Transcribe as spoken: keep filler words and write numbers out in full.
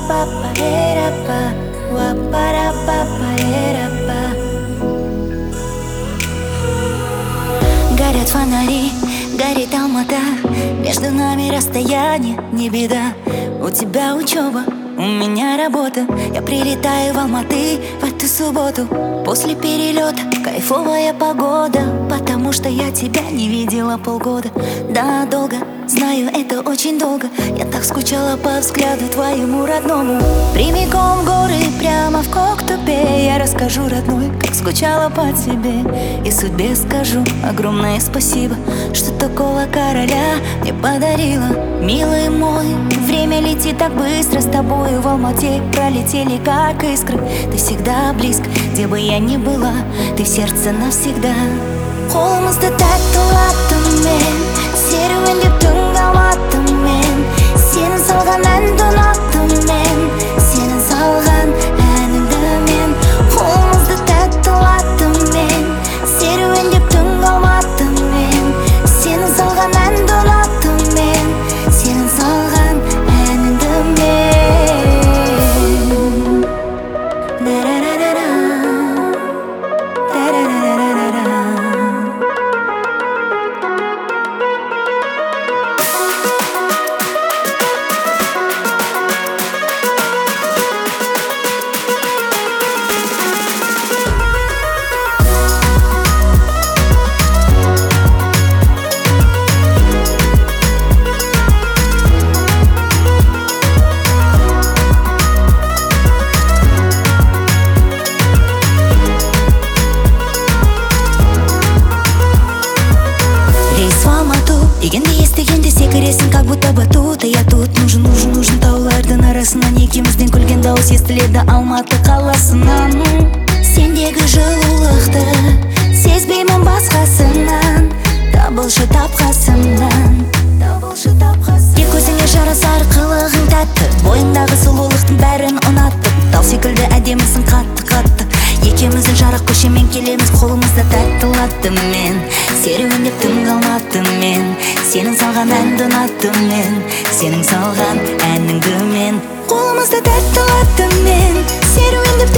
Горят фонари, горит Алмата, между нами расстояние, не беда. У тебя учеба, у меня работа. Я прилетаю в Алматы в эту субботу. После перелета кайфовая погода, потому что я тебя не видела полгода. Да, долго, знаю, это очень долго. Я так скучала по взгляду твоему родному. Прямиком в горы, прямо в Коктебе. Я расскажу, родной, как скучала по тебе. И судьбе скажу огромное спасибо, что такого короля мне подарила. Милый мой, время летит так быстро. С тобою в Алмате пролетели как искры. Ты всегда близко, где бы я ни была, ты в сердце навсегда. Қолымызды тәтті латтым серуендеп түнгі алматым мен. Сенің салған әнді ұнаттым мен, сенің салған әніңді мен. Қолымызды тәтті латтым мен серуендеп түнгі алматым мен. Сенің салған әнді ұнаттым мен, сенің салған әніңді мен. Дегенде естігенде секіресің, как будто батут. А я тут нужен, нужен, нужен таулардың арасынан. Екеумізден күлген дауыс естіледі Алматы қаласынан. Сендегі жылулықты сезбеймін басқасынан. Табылшы тапқасымнан, табылшы тапқасымнан. Екі көзіңе жарасар қылығың тәтті, бойыңдағы сұлулықтың бәрін ұнаттым. Тал секілді әдемісің қатты-қатты. Екеуміздің жарық көшемен келеміз, қолымызда тәтті латтым мен. Серуендеп түнгі алматым мен. Сенің салған әнді ұнаттым мен, сенің салған әніңді мен. Қолымызда тәтті латтым мен. Серуендеп